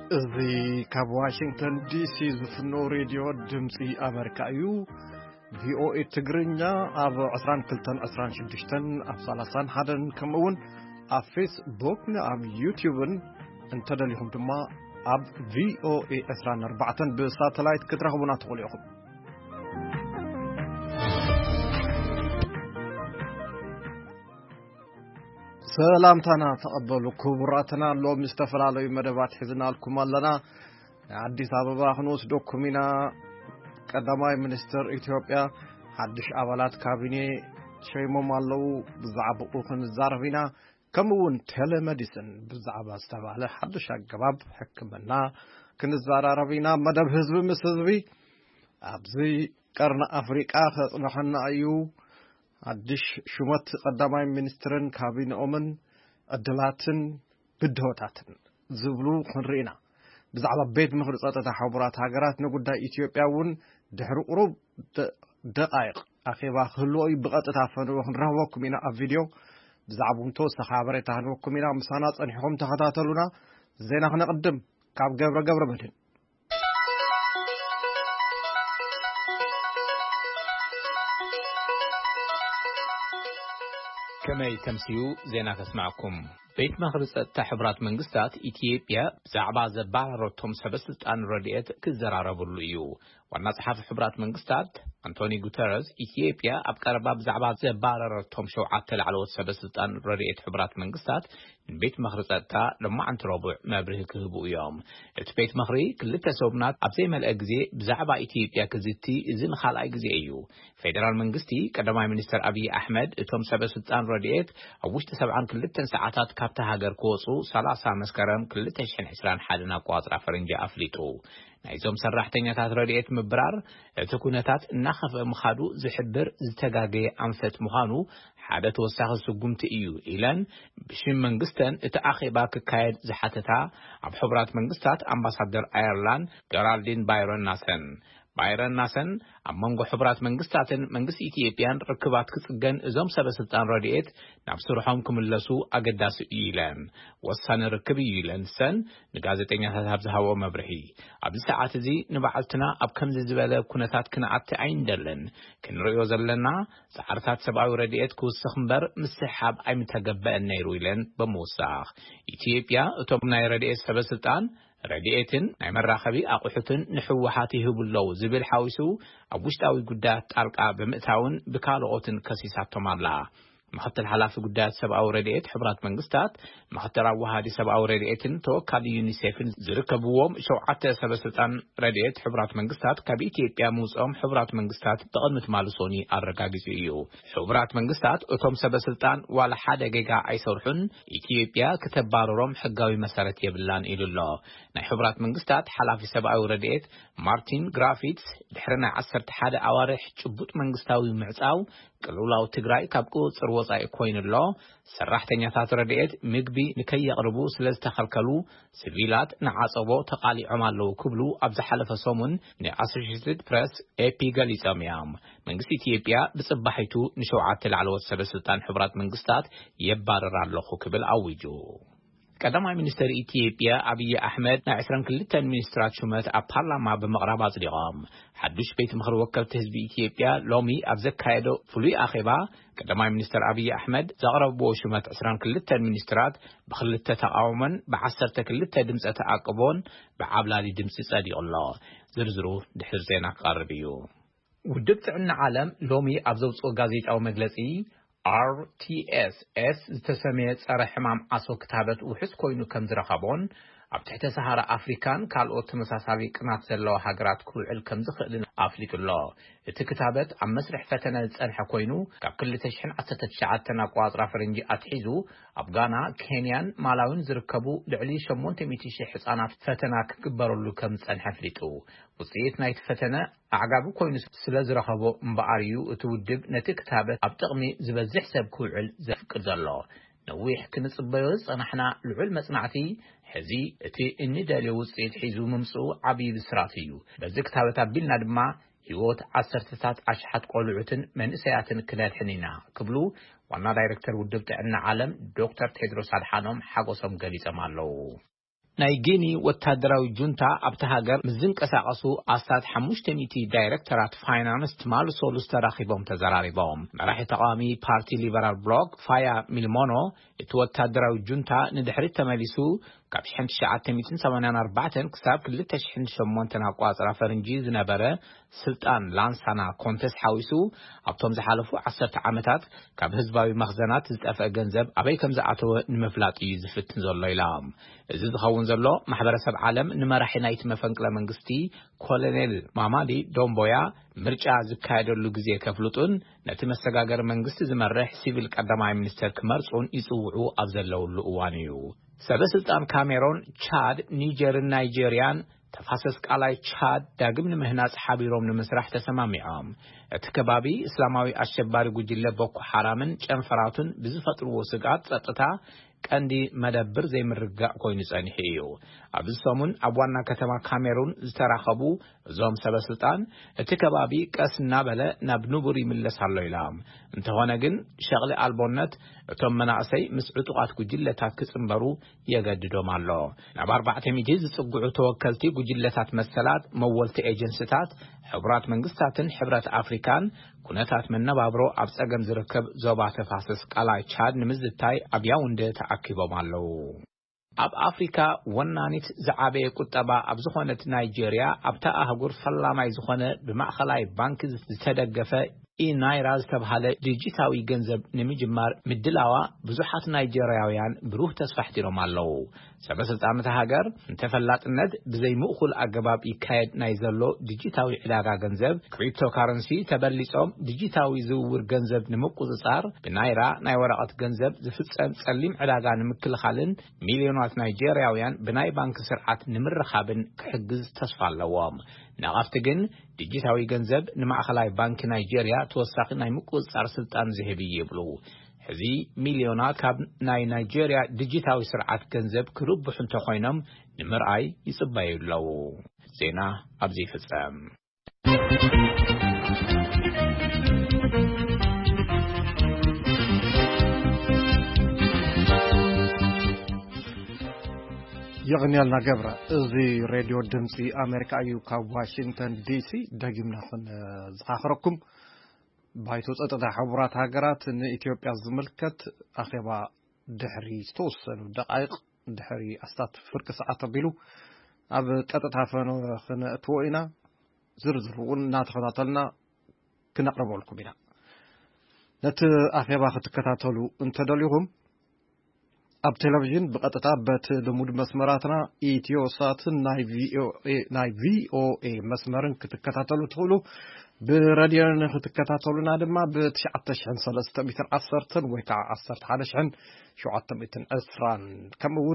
زي كاب واشنطن دي سي زفنو راديو دمسي أمريكايو VOA تجرينيا أب عسران كلتن عسران شدشتن أب سالسان حدن كمون أب فيسبوك أب يوتيوبن انتدى لهم دما أب VOA عسران 4 بساتلايت كترهبنا تقوليهم سلامتنا تقبلوا كبراتنا لو مستفرالو مدبات حزنا لكم لنا عديس أبابا خنوس دوكمينا قدماي منستر إثيوبيا حدش أولاد كابيني شيمو مالو بزعبقو خنزارفينا كمون تيليميديسن بزعبا استباله حدش أقباب حكمنا كنزارارفينا مدب حزب مسزبي أبزي قرن أفريقيا خطنحنا أيو عدش شمت قدماي منسترن كابين أمن الدلاتن بدهوتاتن زبلو خنرينا بزعبا بيت مخلصات تحبرات هاجرات نقول إثيوبيا ون دحر قرب دقائق أخيبا خلوي بقت تعفنوا خنراوكم إنا الفيديو بزعبون توس خبرة تهنوكم إنا مسانات أنهم تهاتلونا زين خنا قدم كاب جبر بدن كما يتمسيو زينا تسمعكم بيت مخلص تحبرات منقستات إثيوبيا بزعبا زبارتهم سبسلطان رديت كزراربو ليو وانا صحاف حبرات منقستات أنتوني غوتيريز إثيوبيا أبقربا بزعبا زبارتهم شوعات العلوة سبسلطان رديت حبرات منقستات بيت مخلصتا لما عن تربع مبره كهبو يوم بيت مخري كل تسوبنات أبزي ملأجزي بزعبا إثيوبيا كزيتي إذن خالع أجزي أيو فيدرال منقستي قدماي منستر أبي أحمد اتهم سبسلطان رديت أوشت سبعان كل ساعات كابتا هاجر كوصو 30 مسكرم كل تشحن حسران حالنا قواطر فرنجا أفليتو نايزوم سرحتنياتات رديت مبرار تكونتات نخف مخادو زحبر زتقاقي أنفت مخانو حادث وساخ سقمت إيو إلان بشم منقستان اتأخيبا كايد زحاتتا عب حبرات منقستات أمباسادر أيرلان جرالدين بايرون بايرن ناسن أمانغو حبرات منقستاتن منقس إثيوبيان ركبات كسجن إزام سبسلطان رديت نفسرهم كملسو أقداس إيلان وصان ركبي إيلان سن نجازتين هذا هوا مبرهي قبل ساعات زي نبعتنا أبكم زبالة كنتات كنعت عين دلن كنريو زلنا سعرتات 7 رديت كوسخمبر مسحاب أي متجبأ النيرويلان بموساخ إثيوبيا أتوبنا رديت سبسلطان رديئتن نعمر راخبي أقوحتن نحوحاته باللو زبل حاوسو أبوشتاوي قدات أرقى بمئتاون بكالوغوتن كسيسات تمالا مخطر حلاف قدات 7 رديئت حبرات منقستات مخطر عوهادي 7 رديئتن توكالي يونيسيفن زركبوهم شوعات سبسلطان رديئت حبرات منقستات كابي إثيوبيا موزقهم حبرات منقستات تقدمت مالسوني أرقاقزيو حبرات منقستات أتوم سبسلطان ولا حدا جيجا عيسورحن إثيوبيا كتبارورهم حقاوي مسارت يبلان إلو الله ناي حبرات منقستات حلافي 7 رديئت مارتين غرافيتس دحرنا 11 عوارح جبوت منقستاوي معصاو قلولاو تግራይ ካብቆ ጽርወጻይ ኮይንሎ ሰራሕተኛታት ረድኤት ምግቢ ንከይ يقرቡ ስለዝተኸልከሉ ሲቪላት ንዓጸቦ ተቃሊዖም ኣለው ክብሉ ኣብ ዝሓለፈ ሰሙን ንኣሶሺየትድ ፕሬስ ኤፒ ገሊጾም እዮም መንግስቲ ኢትዮጵያ ብጽባሒቱ ንሸውዓተ ላዕለዎት ሰበስልጣን ሕብራት መንግስታት የባረር ኣለኹ ክብል ኣውጁ قدماي منستر إثيوبيا أبي أحمد نعسرن كلتن منسترات شمات أبارلاما بمقربة صديقام حدوش بيت مخر وكلت حزب إثيوبيا لومي أبزك كايدو فلوي أخيبا قدماي منستر أبي أحمد زغرب بو شمات عسرن كلتن منسترات بخلتة تقاومن بعسرت كلتة دمسة تعاقبون بعبلالي دمسة صديق الله زرزرو دحر زينا قاربيو ودبت عنا عالم لومي أبزوص غازيت أو مجلسي RTS ዝተሰመየ ጸረ ሕማም ዓሶ ክታበት ውሕስ ኮይኑ ከም ዝረኸቦን ኣብ ትሕተ ሰሃራ ኣፍሪካን ካልኦት ተመሳሳሊ ቅናት ዘለዎ ሃገራት ክውዕል ከም ዝኽእል ኣፍሊጡሎ እቲ ክታበት ኣብ መስርሕ ፈተነ ዝጸንሐ ኮይኑ ካብ 2019 ኣቋጽራ ፈረንጂ ኣትሒዙ ኣብ ጋና ኬንያን ማላዊን ዝርከቡ ልዕሊ 800,000 ህጻናት ፈተና ክግበረሉ ከም ዝጸንሐ ኣፍሊጡ ውጽኢት ናይቲ ፈተነ ኣዕጋቢ ኮይኑ ስለ ዝረኸቦ እምበኣርዩ እቲ ውድብ ነቲ ክታበት ኣብ ጥቕሚ ዝበዝሕ ሰብ ክውዕል ዘፍቅድ ዘሎ نويح كنصبيو صنحنا العلم صنعتي حزي اتي اني دالي وصيت حيزو ممصو عبي بسراتيو بزك تابتا بيلنا دما هيوت 10 اشحات قلعتن من سياتن كلات حنينا قبلو وانا دايركتور ودبت ان عالم دكتور تيدروس ادحانوم حقوسم غليصم الله ናይጊኒ ወታደራዊ ጁንታ ኣብታ ሃገር ምዝንቀሳቀሱ ኣስታት 500 ዳይሬክተራት ፋይናንስ ትማልሶሉ ተራኺቦም ተዘራሪቦም መራሒ ተቃዋሚ ፓርቲ ሊበራል ብሎክ ፋያ ሚልሞኖ እቲ ወታደራዊ ጁንታ ንድሕሪት ተመሊሱ ካብ 1984 ክሳብ 2008 ኣቋጽራ ፈረንጂ ዝነበረ ስልጣን ላንሳና ኮንተስ ሓዊሱ ኣብቶም ዝሓለፉ 10 ዓመታት ካብ ህዝባዊ መኽዘናት ዝጠፍአ ገንዘብ ኣበይ ከም ዝኣተወ ንምፍላጥ እዩ ዝፍትን ዘሎ ኢሎም እዚ ዝኸውን ዘሎ ማሕበረሰብ ዓለም ንመራሒ ናይቲ መፈንቅለ መንግስቲ ኮሎኔል ማማዲ ዶምቦያ ምርጫ ዝካየደሉ ግዜ ከፍልጡን ነቲ መሰጋገር መንግስቲ ዝመርሕ ሲቪል ቀዳማይ ሚኒስተር ክመርጹን ይጽውዑ ኣብ ዘለውሉ እዋን እዩ ሰበስልጣን ካሜሮን ቻድ ኒጀር ናይጄሪያን ተፋሰስ ቃላይ ቻድ ዳግም ንምህናጽ ሓቢሮም ንምስራሕ ተሰማሚዖም እቲ ከባቢ እስላማዊ አሸባሪ ጉጅለ ቦኮ ሐራምን ጨንፈራቱን ብዝፈጥርዎ ስጋት ጸጥታ ቀንዲ መደብር ዘይምርጋዕ ኮይኑ ጸኒሑ እዩ ኣብዚ ሰሙን ኣብ ዋና ከተማ ካሜሩን ዝተራኸቡ እዞም ሰበስልጣን እቲ ከባቢ ቀስና በለ ናብ ንቡር ይምለስ ኣሎ ኢሎም እንተኾነ ግን ሸቕሊ ኣልቦነት እቶም መናእሰይ ምስ ዕጡቓት ጉጅለታት ክጽምበሩ የገድዶም ኣሎ ናብ 400 ዝጽጉዑ ተወከልቲ ጉጅለታት መሰላት መወልቲ ኤጀንሲታት ሕብራት መንግስታትን ሕብረት ኣፍሪካን ኩነታት መነባብሮ ኣብ ጸገም ዝርከብ ዞባ ተፋሰስ ቃላይ ቻድ ንምዝታይ ኣብ ያውንደ ተኣኪቦም ኣለዉ ኣብ አፍሪካ ወናኒት ዝዓበየ ቁጠባ ኣብ ዝኾነት ናይጄሪያ ኣብታ ኣህጉር ፈላማይ ዝኾነ ብማእኸላይ ባንክ ዝተደገፈ ኢናይራ ዝተባሃለ ዲጂታዊ ገንዘብ ንምጅማር ምድላዋ ብዙሓት ናይጄሪያውያን ብሩህ ተስፋ ሕቲሮም ኣለዉ ሰበስልጣናት ሃገር እንተፈላጥነት ብዘይ ምእኹል ኣገባብ ይካየድ ናይ ዘሎ ዲጂታዊ ዕዳጋ ገንዘብ ክሪፕቶካረንሲ ተበሊጾም ዲጂታዊ ዝውውር ገንዘብ ንምቁጽጻር ብናይራ ናይ ወረቐት ገንዘብ ዝፍጸም ጸሊም ዕዳጋ ንምክልኻልን ሚልዮናት ናይጄሪያውያን ብናይ ባንክ ስርዓት ንምርኻብን ክሕግዝ ተስፋ ኣለዎም ነቐፍቲ ግን ዲጂታዊ ገንዘብ ንማእኸላይ ባንክ ናይጄሪያ ተወሳኺ ናይ ምቁጽጻር ስልጣን ዝህብ ይብሉ ሕዚ ሚልዮናት ካብ ናይ ናይጄሪያ ዲጂታዊ ስርዓት ገንዘብ ክርብሑ እንተኾይኖም ንምርኣይ ይጽበዩ ኣለዉ ዜና ኣብዚ ይፍጸም يغنيلنا جبرة زي راديو دمسي أمريكا أيوكا واشنطن دي سي داقمنا خن زخاخركم بايتوس أتدا حبرات هاجرات إن إثيوبيا زملكت أخيبا دحري توصل دقائق دحري أستات فرق ساعات بيلو أب تتدا فنو خن توينا زرزرون ناتخذاتلنا كنقرب لكم بنا نت أخيبا ختكتاتلو انتدليهم أب تلفزيون بقطع بات دمود مسمراتنا إثيوسات ناي في أو إي مسمرن كتكتاتلو تقولو براديون كتكتاتلو نادما بتشعتشن 310 ويكا 10 شو عتمتن أسران كمون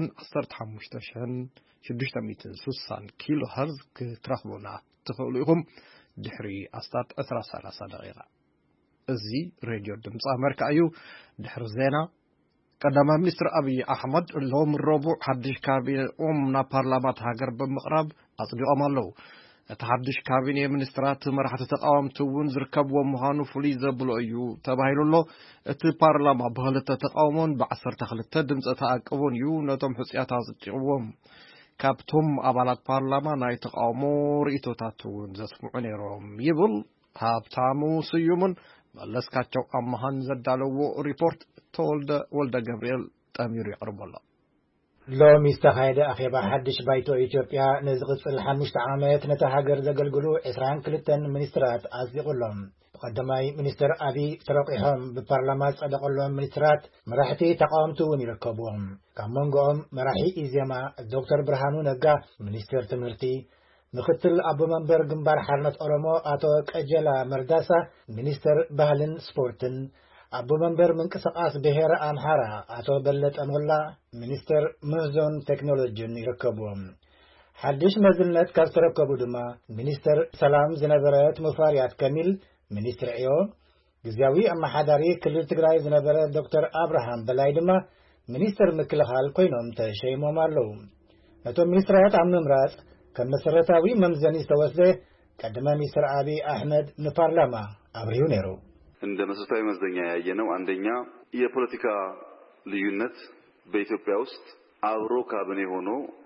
15 660 كيلو هرز كترخبونا تقولهم دحري أستات 13 دقيقة زي راديو دمص أمريكا أيو دحر زينا قدام مستر أبي أحمد اللهم الربع حدش كابينة أمنا برلمانات هاجر بمقرب أصدق أمالو تحدش كابينة منسترات مرحلة تقاوم تون زركب ومهانو فليزة بلويو تباهيلو الله البرلمان بهلت تقاومون بعصر تخلت تدم تتأكون يو نتم حسيات هذا كابتم أبالات برلمان ناي تقاومو رئيتو تاتون زسمعني روم يبل هابتامو سيومن لسكاتشو أمهان زدالو ريبورت تولد ولد جبريل تأمير يقرب الله لو مستخايد أخيبا حدش بايتو إثيوبيا نزغص الحمشت عامات نتهاجر زقلقلو إسران كلتن منسترات أصدق لهم قدماي منستر أبي ترقيهم ببرلمان صدق لهم منسترات مراحتي تقامتون يركبوهم كمونغوهم مراحي إزيما الدكتور برهانو نقا منستر تمرتي مختل أبو منبر جنبار حرمت أورمو أتو كأجلا مرداسة منستر بهلن سبورتن أبو منبر من كسقاس بهير أمحارة أتو بلت أمولا منستر مزون تكنولوجي يركبوهم حدش مزلنت كاس ركبو دما منستر سلام زنبرات مفاريات كامل منستر عيو جزاوي أما حداري كل تقرأي زنبرات دكتور أبراهام بلايدما منستر مكلخال كوينوم تشيمو مارلو نتو منسترات عم نمرات كمسرتاوي ممزني استوزده قدما مستر أبي أحمد نبارلما أبريو نيرو እንደ መሰረታዊ መዝደኛ ያየነው አንደኛ የፖለቲካ ልዩነት በኢትዮጵያ ውስጥ አብሮ ካቢኔ ሆኖ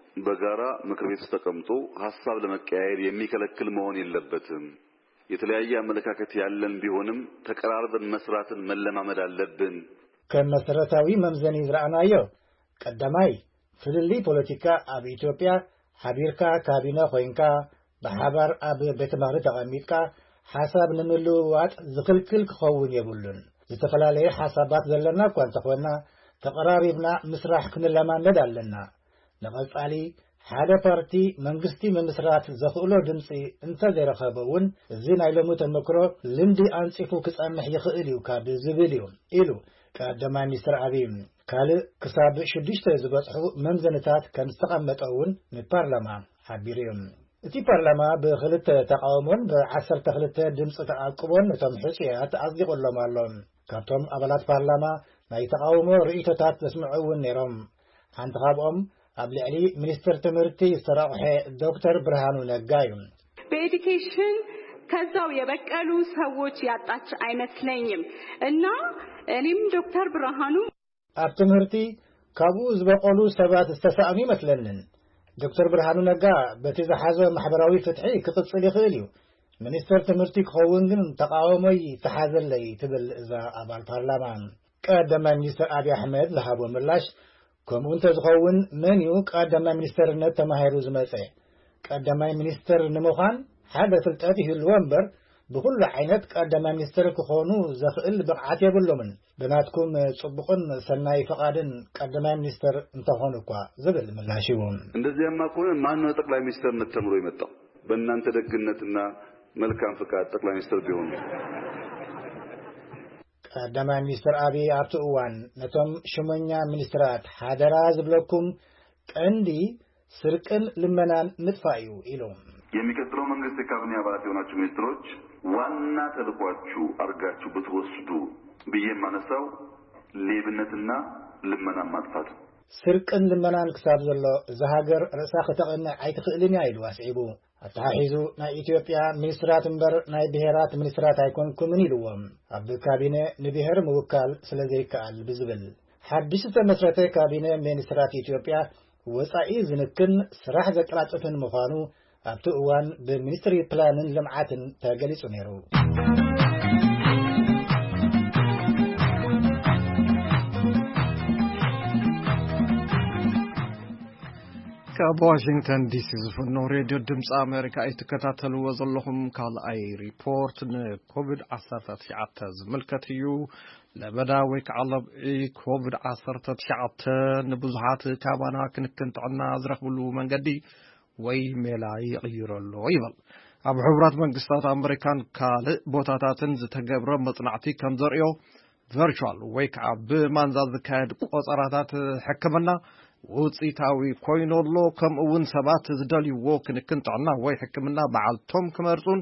በጋራ ምክር ቤት ውስጥ ተቀምጦ ሐሳብ ለመቀያየር የሚከለክል መሆን የለበትም። የተለያየ አመለካከት ያለን ቢሆንም ተቀራርበን መስራትን መለማመድ አለብን። ከመሰረታዊ መምዘኒ ዝራእናዮ ቀዳማይ ፍልሊ ፖለቲካ ኣብ ኢትዮጵያ ሓቢርካ ካቢነ ኮይንካ በሓባር ኣብ ቤተ ምክሪ ተቐሚጥካ ሓሳብ ንምልውዋጥ ዝኽልክል ክኸውን የብሉን። ዝተፈላለዩ ሓሳባት ዘለና እኳ እንተኾና ተቀራሪብና ምስራሕ ክንለማመድ ኣለና። ንቐጻሊ ሓደ ፓርቲ መንግስቲ ምምስራት ዘኽእሎ ድምፂ እንተዘይረኸበውን እዚ ናይ ሎሚ ተመክሮ ልምዲ ኣንፂፉ ክጸንሕ ይኽእል እዩ ካብ ዝብል እዩ ኢሉ ቀዳማይ ሚኒስትር አብይ ካልእ ክሳብ 6 ዝበጽሑ መምዘንታት ከም ዝተቐመጠውን ንፓርላማ ሓቢሩ እዩ። እቲ ፓርላማ ብኽልተ ተቃውሞን ብ12 ድምፂ ተዓቂቦን ነቶም ሕጽያት ኣጽዲቖሎም ኣሎ። ካብቶም ኣባላት ፓርላማ ናይ ተቃውሞ ርእይቶታት ዘስምዑውን ነይሮም። ሓንቲ ካብኦም ኣብ ልዕሊ ሚኒስትር ትምህርቲ ዝተረቕሐ ዶክተር ብርሃኑ ነጋ እዩ። በኤዱኬሽን ከዛው የበቀሉ ሰዎች ያጣች አይመስለኝም እና እኔም ዶክተር ብርሃኑ ኣብ ትምህርቲ ካብኡ ዝበቀሉ ሰባት ዝተሳእኑ ይመስለንን። ዶክተር ብርሃኑ ነጋ በቲ ዝሓዘ ማሕበራዊ ፍትሒ ክቅጽል ይኽእል እዩ። ሚኒስትር ትምህርቲ ክኸውን ግን ተቃውሞይ ተሓዘለይ ትብል እዛ ኣባል ፓርላማ። ቀዳማይ ሚኒስትር አብይ አሕመድ ዝሃቦ ምላሽ ከምኡ እንተዝኸውን መን እዩ ቀዳማይ ሚኒስትርነት ተማሂሩ ዝመጸ? ቀዳማይ ሚኒስትር ንምዃን ሓደ ፍልጠት ይህልዎ እምበር ብኩሉ ዓይነት ቀዳማይ ሚኒስትር ክኾኑ ዘኽእል ብቕዓት የብሎምን። ብናትኩም ጽቡቕን ሰናይ ፈቃድን ቀዳማይ ሚኒስትር እንተኾኑ እኳ ዝብል ምላሽ እዩ። እንደዚያማ ከሆነ ማን ነው ጠቅላይ ሚኒስትርነት ተምሮ የመጣው? በእናንተ ደግነትና መልካም ፈቃድ ጠቅላይ ሚኒስትር ቢሆን ቀዳማይ ሚኒስትር አብይ ኣብቲ እዋን ነቶም ሽመኛ ሚኒስትራት ሓደራ ዝብለኩም ቀንዲ ስርቅን ልመናን ምጥፋእ እዩ ኢሎም የሚቀጥለው መንግስት የካቢኔ አባላት የሆናችሁ ሚኒስትሮች ዋና ተልዕኳችሁ አርጋችሁ ብትወስዱ ብዬ ማነሳው ሌብነትና ልመና ማጥፋት ስርቅን ልመናን ክሳብ ዘሎ ዘሃገር ርእሳ ከተቀንዕ ኣይትኽእልን ኢሉ ኣስዒቡ ኣተሓሒዙ ናይ ኢትዮጵያ ሚኒስትራት እምበር ናይ ብሔራት ሚኒስትራት ኣይኮንኩምን ኢልዎም ኣብ ካቢነ ንብሔር ምውካል ስለዘይከኣል ብዝብል ሓድሽ ዝተመስረተ ካቢነ ሚኒስትራት ኢትዮጵያ ወጻኢ ዝንክን ስራሕ ዘቀላጥፍን ምዃኑ ኣብቲ እዋን ብሚኒስትሪ ፕላንን ልምዓትን ተገሊጹ ነይሩ። ከዋሽንግተን ዲሲ ዝፍኖ ሬድዮ ድምፂ ኣሜሪካ እትከታተልዎ ዘለኹም ካልኣይ ሪፖርት ንኮቪድ-19 ዝምልከት እዩ። ለበዳ ወይ ከዓ ለብዒ ኮቪድ-19 ንብዙሓት ካባና ክንክን ጥዕና ዝረኽብሉ መንገዲ ወይ ሜላ ይቕይረሎ ይብል። ኣብ ሕቡራት መንግስታት ኣሜሪካን ካልእ ቦታታትን ዝተገብረ መጽናዕቲ ከም ዘርእዮ ቨርቹዋል ወይ ከዓ ብማንዛ ዝካየድ ቆፀራታት ሕክምና ውፅኢታዊ ኮይኑሎ ከምኡውን ሰባት ዝደልይዎ ክንክን ጥዕና ወይ ሕክምና በዓልቶም ክመርጹን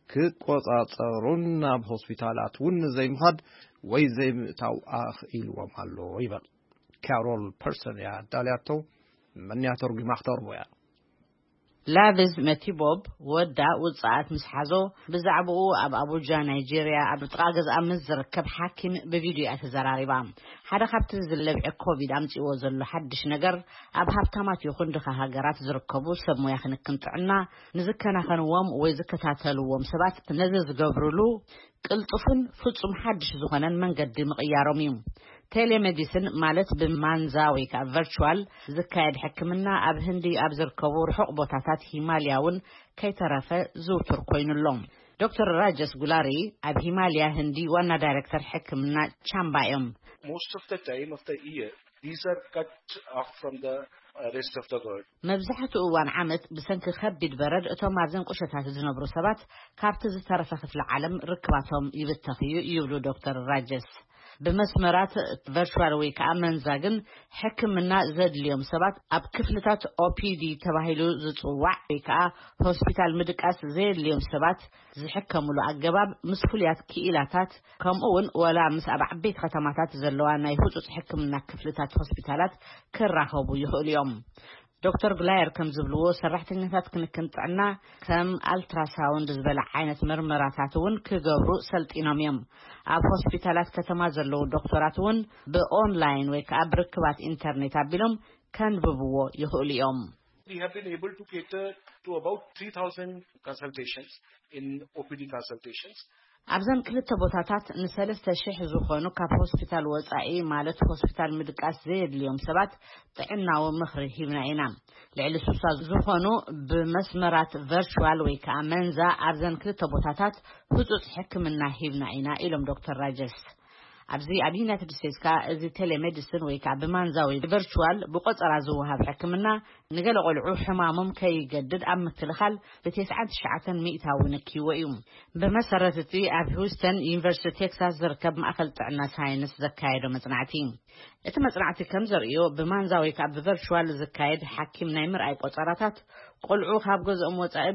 ክቆጻጸሩን ናብ ሆስፒታላት እውን ዘይምኻድ ወይ ዘይምእታው ኣኽኢልዎም ኣሎ ይብል። ካሮል ፐርሰን እያ ዳልያቶ መንያ ተርጉማ ክተርቦ እያ። ላቪዝ መቲቦብ ወዳ ውፅኣት ምስ ሓዞ ብዛዕባኡ ኣብ ኣቡጃ ናይጄርያ ኣብ ጥቓ ገዝኣ ምስ ዝርከብ ሓኪም ብቪድዮ ተዘራሪባ ሓደ ካብቲ ዝለብዐ ኮቪድ ኣምፂዎ ዘሎ ሓድሽ ነገር ኣብ ሃብታማት ይኹን ድኻ ሃገራት ዝርከቡ ሰብ ሞያ ክንክን ጥዕና ንዝከናኸንዎም ወይ ዝከታተልዎም ሰባት ነዚ ዝገብርሉ ቅልጡፍን ፍጹም ሓድሽ ዝኾነን መንገዲ ምቕያሮም እዩ። ቴሌሜዲሲን ማለት ብማንዛ ወይ ከዓ ቨርቹዋል ዝካየድ ሕክምና ኣብ ህንዲ ኣብ ዝርከቡ ርሑቕ ቦታታት ሂማልያውን ከይተረፈ ዝውቱር ኮይኑሎም። ዶክተር ራጀስ ጉላሪ ኣብ ሂማልያ ህንዲ ዋና ዳይሬክተር ሕክምና ቻምባ እዮም። Most of the time of the year these are cut off from the rest of the world. መብዛሕትኡ እዋን ዓመት ብሰንኪ ከቢድ በረድ እቶም ኣብዘን ቁሸታት ዝነብሩ ሰባት ካብቲ ዝተረፈ ክፍለ ዓለም ርክባቶም ይብተኽዩ ይብሉ ዶክተር ራጀስ። بمسمرات ቨርቹዋል ወይ ከዓ መንዛግን ሕክምና ዘድልዮም ሰባት ኣብ ክፍልታት OPD ተባሂሉ ዝጽዋዕ ወይ ከዓ ሆስፒታል ምድቃስ ዘድልዮም ሰባት ዝሕከሙሉ ኣገባብ ምስ ፍልያት ክኢላታት ከምኡውን ወላ ምስ ኣብ ዓበይቲ ከተማታት ዘለዋ ናይ ህጹጽ ሕክምና ክፍልታት ሆስፒታላት ክራኸቡ ይኽእሉ እዮም። ዶክተር ግላየር ከም ዝብልዎ ሰራሕተኛታት ክንክን ጥዕና ከም አልትራሳውንድ ዝበለ ዓይነት ምርመራታት እውን ክገብሩ ሰልጢኖም እዮም። ኣብ ሆስፒታላት ከተማ ዘለው ዶክተራት እውን ብኦንላይን ወይ ከዓ ብርክባት ኢንተርኔት ኣቢሎም ከንብብዎ ይኽእሉ እዮም። We have been able to cater to about 3,000 consultations in OPD consultations. ኣብዘን ክልተ ቦታታት ን3,000 ዝኾኑ ካብ ሆስፒታል ወጻኢ ማለት ሆስፒታል ምድቃስ ዘየድልዮም ሰባት ጥዕናዊ ምኽሪ ሂብና ኢና ልዕሊ 60 ዝኾኑ ብመስመራት ቨርቹዋል ወይ ከዓ መንዛ ኣብዘን ክልተ ቦታታት ህጹጽ ሕክምና ሂብና ኢና ኢሎም ዶክተር ራጀስ ኣብዚ ኣብ ዩናይትድ ስቴትስ እዚ ቴሌሜዲሲን ወይ ከዓ ብማንዛዊ ቨርቹዋል ብቆጸራ ዝወሃብ ሕክምና ንገለ ቆልዑ ሕማሞም ከይገድድ ኣብ ምክልኻል ብ99 ሚእታዊ ንኪዎ እዩ ብመሰረት እቲ ኣብ ሂውስተን ዩኒቨርሲቲ ቴክሳስ ዝርከብ ማእከል ጥዕና ሳይንስ ዘካየዶ መጽናዕቲ እቲ መጽናዕቲ ከም ዘርእዮ ብማንዛዊ ከዓ ብቨርቹዋል ዝካየድ ሓኪም ናይ ምርኣይ ቆጸራታት ቆልዑ ካብ ገዝኦም ወጻኢ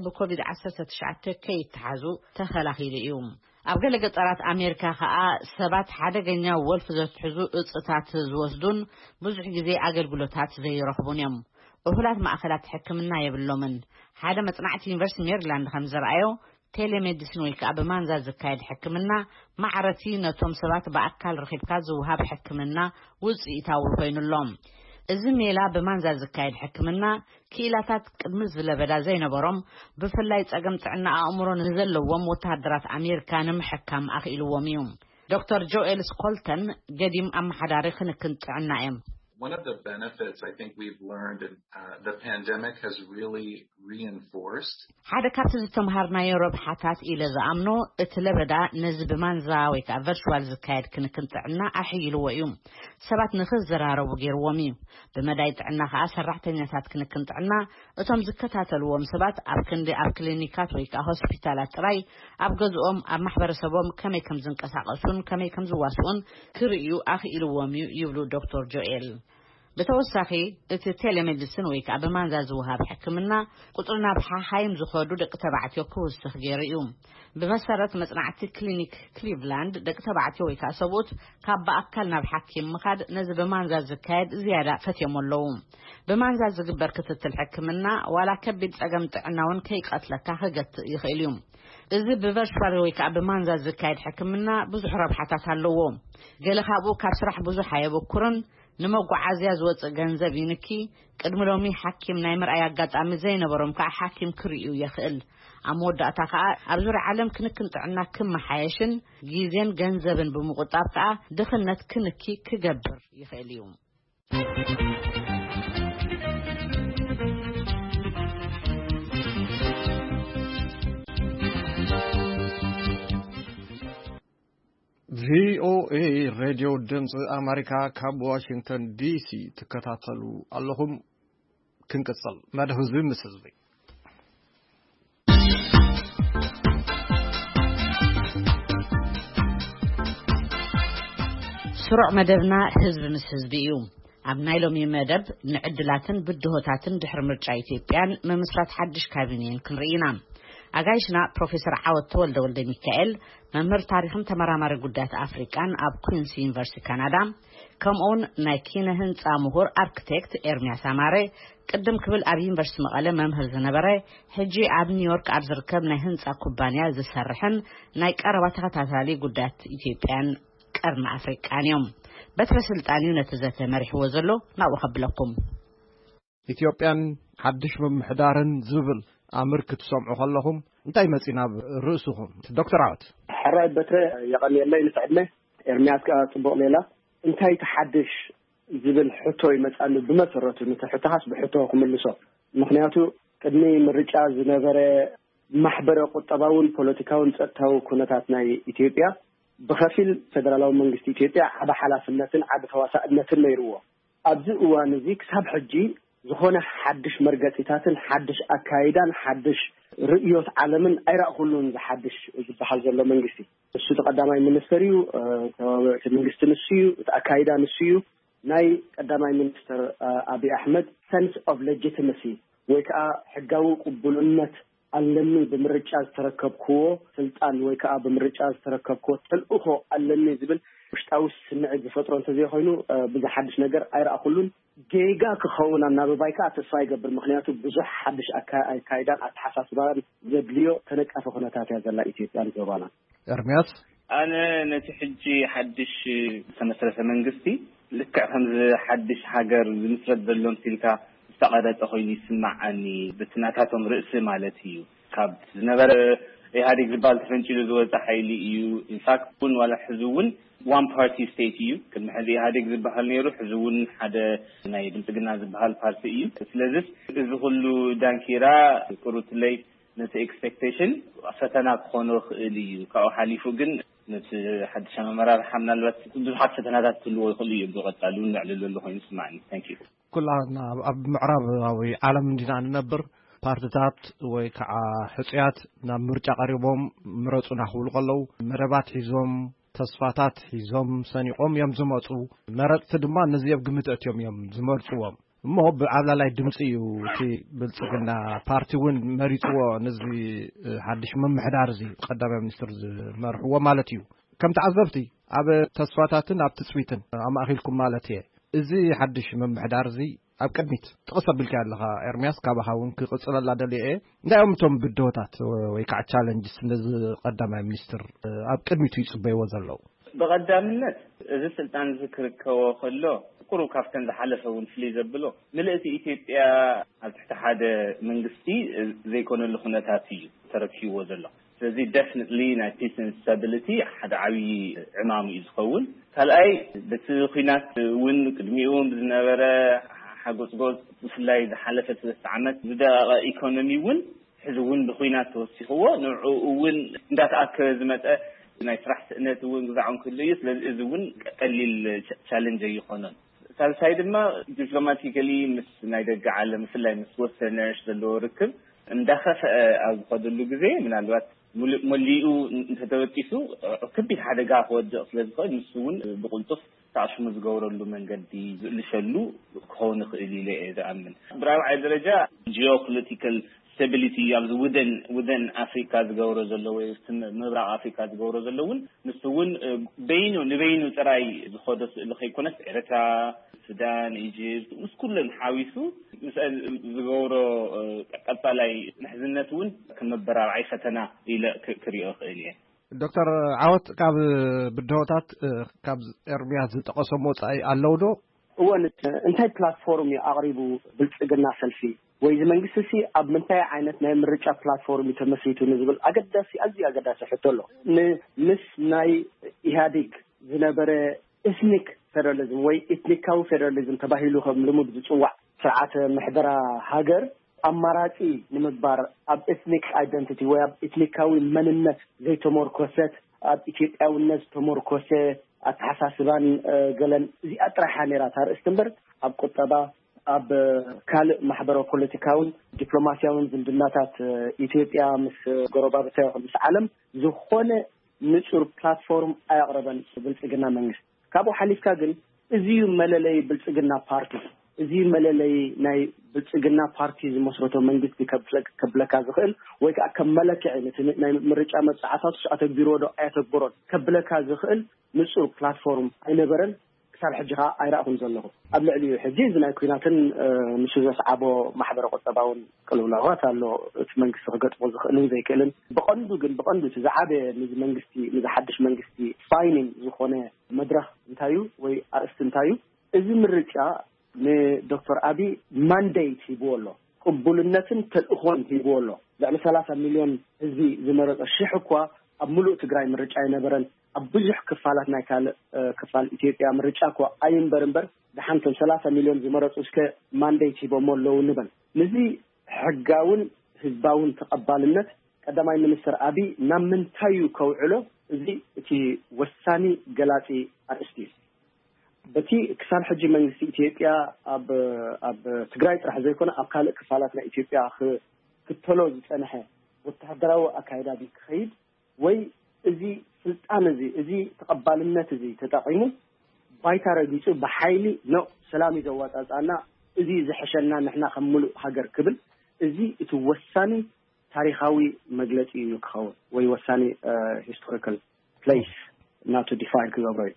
ብኮቪድ-19 ከይተሓዙ ተኸላኺሉ እዩ ኣብ ገለ ገጠራት ኣሜሪካ ከዓ ሰባት ሓደገኛ ወልፍ ዘትሕዙ እጽታት ዝወስዱን ብዙሕ ግዜ ኣገልግሎታት ዘይረኽቡን እዮም እሁላት ማእከላት ሕክምና የብሎምን ሓደ መጽናዕቲ ዩኒቨርሲቲ ሜሪላንድ ከም ዘርኣዮ ቴሌሜዲሲን ወይ ከዓ ብማንዛ ዝካየድ ሕክምና ማዕረቲ ነቶም ሰባት በኣካል ረኺብካ ዝውሃብ ሕክምና ውጽኢታዊ ኮይኑሎም እዚ ሜላ ብማንዛ ዝካየድ ሕክምና ክኢላታት ቅድሚ ዝለበዳ ዘይነበሮም ብፍላይ ጸገም ጥዕና ኣእምሮ ንዘለዎም ወታደራት ኣሜሪካ ንምሕካም ኣኽኢልዎም እዩ ዶክተር ጆኤል ስኮልተን ገዲም ኣመሓዳሪ ክንክን ጥዕና እዮም One of the benefits I think we've learned the pandemic has really reinforced. ሓደ ካብቲ ዝተምሃርናዮ ረብሓታት ኢለ ዝኣምኖ እቲ ለበዳ ነዚ ብማንዛ ወይ ከዓ ቨርቹዋል ዝካየድ ክንክን ጥዕና ኣሕይልዎ እዩ ሰባት ንኽዘራረቡ ገይርዎም እዩ ብመዳይ ጥዕና ከዓ ሰራሕተኛታት ክንክን ጥዕና እቶም ዝከታተልዎም ሰባት ኣብ ክንዲ ኣብ ክሊኒካት ወይ ከዓ ሆስፒታላት ጥራይ ኣብ ገዝኦም ኣብ ማሕበረሰቦም ከመይ ከም ዝንቀሳቐሱን ከመይ ከም ዝዋስኡን ክርእዩ ኣኽኢልዎም እዩ ይብሉ ዶክተር ጆኤል በተወሳኺ እቲ ቴሌሜዲሲን ወይ ከዓ ብማንዛ ዝወሃብ ሕክምና ቁጥርና ብሓሓይም ዝኸዱ ደቂ ተባዕትዮ ክውስኽ ገይሩ እዩ ብመሰረት መጽናዕቲ ክሊኒክ ክሊቭላንድ ደቂ ተባዕትዮ ወይ ከዓ ሰብኡት ካብ በኣካል ናብ ሓኪም ምኻድ ነዚ ብማንዛ ዝካየድ ዝያዳ ፈትዮም ኣለዉ ብማንዛ ዝግበር ክትትል ሕክምና ዋላ ከቢድ ጸገም ጥዕናውን ከይቀትለካ ክገትእ ይኽእል እዩ እዚ ብቨርቹዋል ወይ ከዓ ብማንዛ ዝካየድ ሕክምና ብዙሕ ረብሓታት ኣለዎ ገለ ካብኡ ካብ ስራሕ ብዙሕ ኣይበኩርን ንመጓዓዝያ ዝወፅእ ገንዘብ ይንኪ ቅድሚ ሎሚ ሓኪም ናይ ምርኣይ ኣጋጣሚ ዘይነበሮም ከዓ ሓኪም ክርእዩ ይኽእል ኣብ መወዳእታ ከዓ ኣብ ዙርያ ዓለም ክንክን ጥዕና ክመሓየሽን ግዜን ገንዘብን ብምቁጣብ ከዓ ድኽነት ክንኪ ክገብር ይኽእል እዩ VOA Radio ድምጽ ኣሜሪካ ካብ ዋሽንግተን ዲሲ ትከታተሉ ኣለኹም ክንቀጽል መደብ ህዝቢ ምስ ህዝቢ ስሩዕ መደብና ህዝቢ ምስ ህዝቢ እዩ ኣብ ናይ ሎሚ መደብ ንዕድላትን ብድሆታትን ድሕሪ ምርጫ ኢትዮጵያን መምስራት ሓድሽ ካቢኔን ክንርኢና ኣጋይሽና ፕሮፌሰር ዓወት ተወልደ ሚካኤል መምህር ታሪኽን ተመራማሪ ጉዳያት ኣፍሪካን ኣብ ኩዊንስ ዩኒቨርሲቲ ካናዳ ከምኡውን ናይ ኪነ ህንፃ ምሁር ኣርክቴክት ኤርሚያስ ኣማረ ቅድም ክብል ኣብ ዩኒቨርሲቲ መቐለ መምህር ዝነበረ ሕጂ ኣብ ኒውዮርክ ኣብ ዝርከብ ናይ ህንፃ ኩባንያ ዝሰርሕን ናይ ቀረባ ተኸታታሊ ጉዳያት ኢትዮጵያን ቀርኒ ኣፍሪካን እዮም በትረ ስልጣን እዩ ነቲ ዘተ መሪሕዎ ዘሎ ናብኡ ከብለኩም ኢትዮጵያን ሓድሽ ምምሕዳርን ዝብል ኣምር ክትሰምዑ ከለኹም እንታይ መፂና ርእስኹም ዶክተር ዓወት ሕራይ በትረ የቐልየለይ ንስዕድነ ኤርሚያስ ጽቡቕ ሌላ እንታይ ተሓድሽ ዝብል ሕቶ ይመጻሉ ብመሰረቱ ንተሕታስ ብሕቶ ክምልሶ ምክንያቱ ቅድሚ ምርጫ ዝነበረ ማሕበረ ቁጠባውን ፖለቲካውን ጸጥታዊ ኩነታት ናይ ኢትዮጵያ ብኸፊል ፌደራላዊ መንግስቲ ኢትዮጵያ ዓበ ሓላፍነትን ዓበ ተዋሳእነትን ነይርዎ ኣብዚ እዋን እዚ ክሳብ ሕጂ ዝኾነ ሓድሽ መርገፂታትን ሓድሽ ኣካይዳን ሓድሽ ርእዮት ዓለምን ኣይራእኹሉን ዝሓድሽ ዝበሃል ዘሎ መንግስቲ እሱ ተቀዳማይ ሚኒስተር እዩ ተዋወዕቲ መንግስቲ ንሱ እዩ ኣካይዳ ንሱ እዩ ናይ ቀዳማይ ሚኒስተር አብይ አሕመድ sense of legitimacy ወይ ከዓ ሕጋዊ ቅቡልነት ኣለኒ ብምርጫ ዝተረከብክዎ ስልጣን ወይ ከዓ ብምርጫ ዝተረከብክዎ ተልእኾ ኣለኒ ዝብል ውሽጣዊ ስምዒት ዝፈጥሮ እንተዘይኮይኑ ብዝሓድሽ ነገር ኣይራእኹሉን ጌጋ ክኸውን እናበባይካ ተስፋ ይገብር ምክንያቱ ብዙሕ ሓድሽ ኣካይዳን ኣተሓሳስባን ዘድልዮ ተነቃፈ ኩነታት እያ ዘላ ኢትዮጵያ ንዘባና ኤርሚያስ ኣነ ነቲ ሕጂ ሓድሽ ተመስረተ መንግስቲ ልክዕ ከምዚ ሓድሽ ሃገር ዝምስረት ዘሎ ምትልካ استقرت أخوي سمعني بتناكاتهم رأس مالتي كاب نبر هذه الجبال تفنشلو زوج حيلي يو in fact كون ولا حزون one party state يو كم هذه الجبال نيرو حزون حدا نايد تجنا الجبال party يو سلذت إذا كله دانكيرا كروت لي نت expectation فتنا خنوخ ليو كأو حليفو جن نت حد شام مرار حمنا الوقت كل حد فتنا ذات كله يخلي يبغى تعلون على اللي هو يسمعني thank you كلنا معرب أو عالم دينا ننبر بارتات وكع حسيات نمرجع قريبهم مرتنا خول قلو مربات هزوم تصفاتات هزوم سنيقوم يوم زمرتوا مرت تدما نزيب قمت يوم زمرتوا ما هو على لا دمسي وتي بلصقنا بارتي وين مريتوا نزي حدش من محدارزي قدام منستر مرحوا مالتيو كم تعذبتي اب تصفاتاتن اب تسويتن اما اخيلكم مالتي ازي حدش من محدارزي اب قدميت تقصب بالك لها ارمياس كابهاون كقصل لا دلي دايمتم بدوتات ወይ كع تشالنجز እንደዚህ قدامي ሚኒስትር اب قدميت يصبي وزلو بقدامነት እዚ ስልጣን ዝክርከዎ ከሎ ቁሩ ካፍተን ዝሓለፈውን ፍሊ ዘብሎ ምልእቲ ኢትዮጵያ ኣብ ትሕቲ ሓደ መንግስቲ ዘይኮነሉ ኩነታት እዩ ተረኪብዎ ዘሎ ስለዚህ definitely ናይ peace and stability ሓደ ዓብይ ዕማሙ እዩ ዝኸውን ካልኣይ በቲ ኩናት እውን ቅድሚኡን ዝነበረ حقوق فلاي حلفت السعمت بدأ إيكونومي ون حزون بخوينات توسيخوا نوعون دات أكز متى نيفرح سنة ون جزعون كليس للإزون قليل challenge يخونن سالسايد ما diplomatically مس نايدق على مثلا مس وسترنرش دلو ركب مدخف أقدلو جزء من الوقت مليئو تتوتيسو كبير حدا قاف وجه أصل القائد مسون بقولتف تعش مزجورة له من جدي لشلو كون خليله إذا أمن برا درجة geopolitical stability يعني within Africa زجورة زلوا يستم مبرع أفريقيا زجورة زلون مسون بينو تراي خدس اللي خيكونس إيرترا السودان إيجيبت مش كلهم حاويسو مسألة زجورة قبلاي نحزنتون كم برا عيفتنا إلى كريئة خليه دكتور عوض كاب بدوتات كاب ارمياز تقسموا اي اللودو هو انتي بلاتفورم يقربوا بالصقنا سلفي وإذا منجسسي اب منتي عينت ناي مرچا بلاتفورم يتمسيتو نزبل اقداسي ازي اقداسي حتلو نس ناي ايهاديك زنبره اسنيك فيدراليزم وي اتنيكاو فيدراليزم تباهيلو خم لمود بصواع ساعات محدرا هاجر أماراتي نمبر أب إثنيك identity وأب إثنيكاوي مننت زي تمركزت أب إثنيكاوي الناس تمركزة أتحساسبان قلن زي أطرح نيراتار استمر أب قطبة أب كال محبرة بوليتيكاون دبلوماسيون زندناتات إثيوبيا مس قربا بتاعهم مس عالم زخونة نشر بلاتفورم أقربا بالسجنا منجس كابو حليف كاجن زي مللي بالسجنا بارتي زي مللي ناي بالسجنا بارتيز مصرته منجس كبلك هذا ويك أكملك يعني ناي مرج أمد ساعات أتقدروا ده أتقبرون كبلك هذا نشر بلاتفورم أي نبرن كسر حجها أي رأهم زلهم قبل عليه حجيز ناي كيناتن مش زي صعبه محبر قطباون كلوا لغات اللو منجس رجعت وزخ إنه زي كلن بقندو تزعبه منجستي إذا حدش منجستي فاينين زخونه مدرة انتايو وأستنتايو إذا مرج لدكتور أبي مانديت يقوله قبولنتن تلأخوان يقوله لأن 3 مليون هزي زمرت الشحكوا أبملؤ تقرأي مرجعي نبرن أبجح كفالاتنا كفال إثيوبيا مرجعكوا أين برنبر دحانتن 3 مليون زمرت وشك مانديت يبومولو نبن نزي حقاون هزباون تقبالنت قدماي منستر أبي نمن تايو كوعلو زي تي وساني قلاتي أرستيس بتي كسان حجي من إثيوبيا أب تجري راح زي كنا أقل كفالاتنا إثيوبيا كتلوز سنحة والتحضروا أكيدا بخيد وي زي سلطان زي تقبل الناس زي تتقيمه بايتار بيسو بحيلي نو سلامي زوات أنا زي حشلنا نحنا خملو حجر قبل زي توساني تاريخاوي مجلسي نكخو وي وساني historical place not to define كذا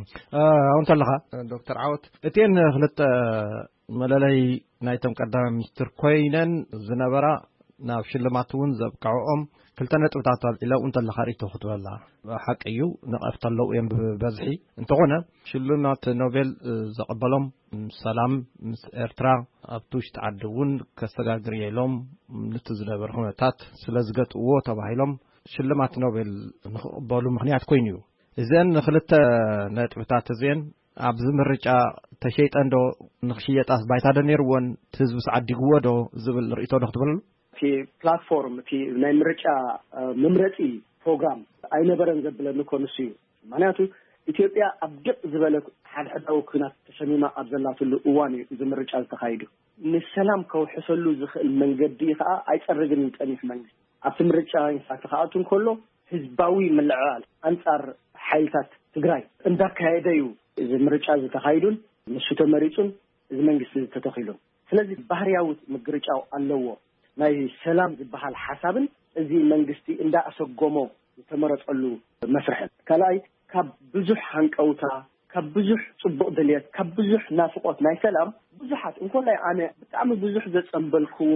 أنت لها دكتور عوض اتين خلت ملالي نايتم قدام مستر كوينن زنبرا ናብ ሽልማቱን ዘብቃዖም ክልተ ነጥብታት ኢለው እንተለኻሪቱ ክትበላ ሓቂዩ ንቐፍተለው እዮም በዝሒ እንተኾነ ሽልማት ኖቤል ዘቀበሎም ሰላም ምስ ኤርትራ ኣብቲ ውሽጢ ዓዲ እውን ከሰጋግር የሎም ንትዝነበረ ሁነታት ስለዝገጥዎ ተባሂሎም ሽልማት ኖቤል ንኽቕበሉ ምክንያት ኮይኑ እዩ እዘን ክልተ ነጥብታት እዘን ኣብዚ ምርጫ ተሸይጠንዶ ንኽሽየጣስ ባይታ ነይርዎን ህዝቢ ሰዓዲግዎ ዶ ዝብል ርእይቶ ዶ ክትበሉ እቲ ፕላትፎርም እቲ ናይ ምርጫ መምረፂ ፕሮግራም ኣይነበረን ዘብለኒ ኮንሱ እዩ ምክንያቱ ኢትዮጵያ ኣብ ድቕ ዝበለ ሓድሕዳዊ ኩናት ተሰሚማ ኣብ ዘላትሉ እዋን እዩ እዚ ምርጫ ዝተኻይዱ ንሰላም ከውሕሰሉ ዝኽእል መንገዲ ከዓ ኣይፀርግን ይጠኒፍ መንግስቲ ኣብቲ ምርጫ ኢንፋክት ከኣቱ እንከሎ ህዝባዊ ምልዕዓል ኣንጻር ሓይልታት ትግራይ እንዳካየደ እዩ እዚ ምርጫ ዝተኻይዱን ንሱ ተመሪጹን እዚ መንግስቲ ተተኺሉ ስለዚ ባህርያዊ ምግርጫው ኣለዎ ናይ ሰላም ዝበሃል ሓሳብን እዚ መንግስቲ እንዳኣሰጎሞ ዝተመረጸሉ መስርሕ ካልኣይ ካብ ብዙሕ ሃንቀውታ ካብ ብዙሕ ጽቡቕ ድልየት ካብ ብዙሕ ናፍቆት ናይ ሰላም ብዙሓት እንኮላይ ኣነ ብጣዕሚ ብዙሕ ዘጸንበልክዎ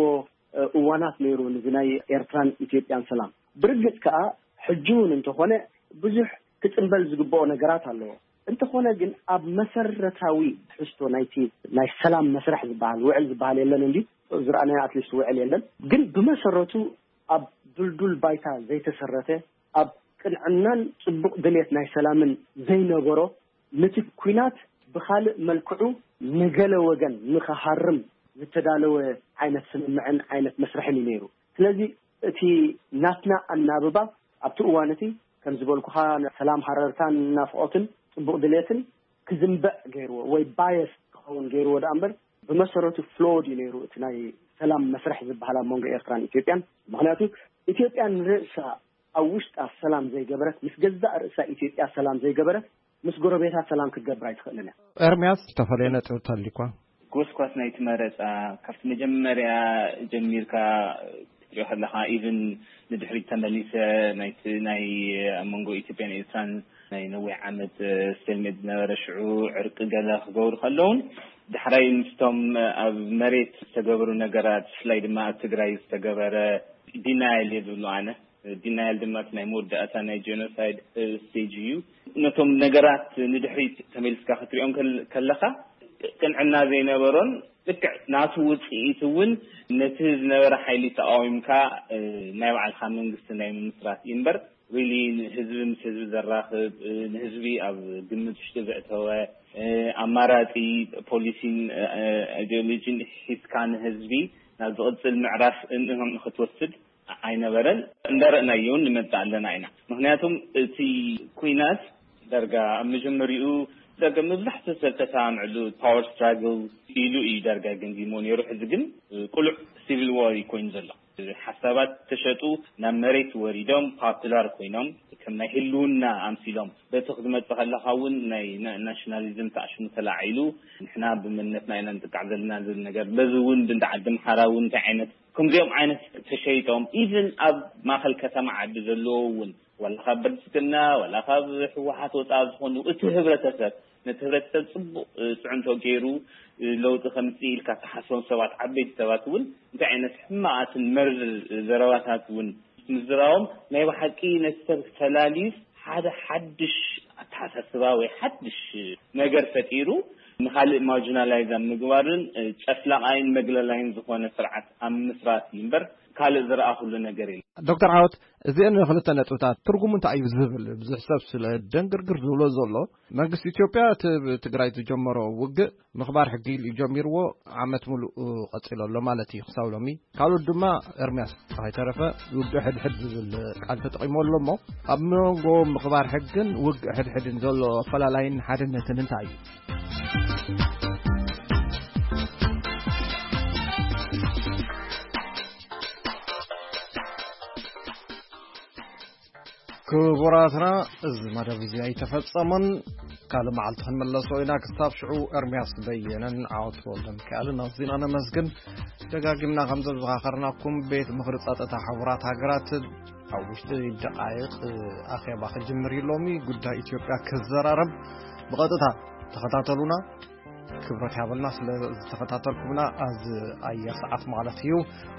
እዋናት ነይሩ እዚ ናይ ኤርትራን ኢትዮጵያን ሰላም ብርግጽ ከዓ ሕጂውን እንተኾነ ብዙሕ ክጽንበል ዝግብኦ ነገራት ኣለዎ እንተኾነ ግን ኣብ መሰረታዊ ሕስቶ ናይ ሰላም መስርሕ ዝበሃል ውዕል ዝበሃል የለን እንዲ ዝረኣናዮ ኣትሊስት ውዕል የለን ግን ብመሰረቱ ኣብ ዱልዱል ባይታ ዘይተሰረተ ኣብ ቅንዕናን ጽቡቕ ድልየት ናይ ሰላምን ዘይነበሮ ነቲ ኩናት ብኻልእ መልክዑ ንገለ ወገን ንኸሃርም ዝተዳለወ ዓይነት ስምምዕን ዓይነት መስርሕን እዩ ነይሩ ስለዚ እቲ ናትና ኣናብባ ኣብቲ እዋን እቲ ከም ዝበልኩኻ ሰላም ሃረርታን ናፍቆትን ጽቡቕ ድልየትን ክዝንበዕ ገይርዎ ወይ ባየስ ክኸውን ገይርዎ ዳ እምበር ብመሰረቱ ፍሎድ እዩ ነይሩ እቲ ናይ ሰላም መስርሕ ዝበሃል ኣብ መንጎ ኤርትራን ኢትዮጵያን ምክንያቱ ኢትዮጵያን ርእሳ ኣብ ውሽጣ ሰላም ዘይገበረት ምስ ገዛእ ርእሳ ኢትዮጵያ ሰላም ዘይገበረት ምስ ጎረቤታት ሰላም ክትገብር ኣይትኽእልን እያ ኤርምያስ ዝተፈለየ ነጥብ ተሊኳ ጎስኳስ ናይቲ መረፃ ካብቲ መጀመርያ ጀሚርካ ትሪኦ ከለኻ ኢቭን ንድሕሪት ተመሊሰ ናይ ኣብ መንጎ ኢትዮጵያን ኤርትራን ናይ ነዊሕ ዓመት ስልሜት ዝነበረ ሽዑ ዕርቂ ገለ ክገብሩ ከለውን ድሕራይ ምስቶም ኣብ መሬት ዝተገበሩ ነገራት ብፍላይ ድማ ኣብ ትግራይ ዝተገበረ ዲናይል የብሉ ኣነ ዲናይል ድማ ናይ መወዳእታ ናይ ጄኖሳይድ ስቴጅ እዩ ነቶም ነገራት ንድሕሪት ተመሊስካ ክትሪኦም ከለኻ ቅንዕና ዘይነበሮን ልክዕ ናቱ ውፅኢት እውን ነቲ ዝነበረ ሓይሊ ተቃዊምካ ናይ ባዕልካ መንግስቲ ናይ ምምስራት እምበር ሪሊ ህዝቢ ምስ ህዝቢ ዘራኽብ ንህዝቢ ኣብ ግምት ውሽጢ ዘእተወ ኣማራፂ ፖሊሲን አይዲዮሎጂን ሒዝካ ንህዝቢ ናብ ዝቕፅል ምዕራፍ ንኽትወስድ ኣይነበረን እንዳረእናዮ ንመፅእ ኣለና ኢና ምክንያቱም እቲ ኩናት ዳርጋ ኣብ መጀመሪኡ ዳርጋ መብዛሕትኡ ሰብ ተሰማምዕሉ ፓወር ስትራግል ኢሉ እዩ ዳርጋ ገንዚሞ ነይሩ ሕዚ ግን ቁሉዕ ሲቪል ዋር ኮይኑ ዘሎ ሓሳባት ተሸጡ ናብ መሬት ወሪዶም ፖፑላር ኮይኖም ከም ናይ ህልውና ኣምሲሎም በቲ ክዝመፅእ ከለካ እውን ናይ ናሽናሊዝም ተኣሽሙ ተላዒሉ ንሕና ብመነትና ኢና ንጥቃዕ ዘለና ዝብል ነገር በዚ እውን ብንተዓዲ ምሓራ እውን እንታይ ዓይነት ከምዚኦም ዓይነት ተሸይጦም ኢቭን ኣብ ማእኸል ከተማ ዓዲ ዘለዎ እውን ወላ ካብ ብልፅግና ወላ ካብ ሕወሓት ወፃኢ ዝኾኑ እቲ ህብረተሰብ ነቲ ህብረተሰብ ፅቡቅ ፅዕንቶ ገይሩ ለውጢ ከምፂ ኢልካ ተሓስቦም ሰባት ዓበይቲ ሰባት እውን እንታይ ዓይነት ሕማቃትን መርዝ ዘረባታት እውን ምዝራዎም ናይ ባሓቂ ነቲ ሰብ ተላሊፍ ሓደ ሓድሽ ኣተሓሳስባ ወይ ሓድሽ ነገር ፈጢሩ ንኻልእ ማርጂናላይዝ ምግባርን ጨፍላቃይን መግለላይን ዝኾነ ስርዓት ኣብ ምስራት እምበር ካልእ ዝረአ ኩሉ ነገር የለ ዶክተር ዓወት እዚአን ክልተ ነጥብታት ትርጉሙ እንታይ እዩ ዝብል ብዙሕ ሰብ ስለ ደንግርግር ዝብሎ ዘሎ መንግስቲ ኢትዮጵያ ትግራይ ዝጀመሮ ውግእ ምኽባር ሕጊ ጀሚርዎ ዓመት ሙሉእ ቀፂለሎ ማለት እዩ ክሳብ ሎሚ ካልኦት ድማ ኤርምያስ ኣይተረፈ ውግእ ሕድሕድ ዝብል ቃል ተጠቂሞሎ እሞ ኣብ መንጎ ምኽባር ሕግን ውግእ ሕድሕድን ዘሎ ኣፈላላይን ሓድነትን እንታይ እዩ ክቡራትና እዚ መደብ እዚ ኣይተፈጸመን ካለ መዓልቲ ክንመለሶ ኢና ክሳብ ሽዑ ኤርምያስ በየነን ዓወት ወልደሚካኤልን ኣዝና ነመስግን ደጋጊምና ከም ዘዘኻኸርናኩም ቤት ምክሪ ጸጥታ ሕቡራት ሃገራት ኣብ ውሽጢ ደቃይቕ ኣኼባ ክጅምር ሎሚ ጉዳይ ኢትዮጵያ ክዘራረብ ብቐጥታ ተኸታተሉና ክብረት ያበልና ስለ ዝተኸታተልኩምና ኣዝ ኣየር ሰዓት ማለት እዩ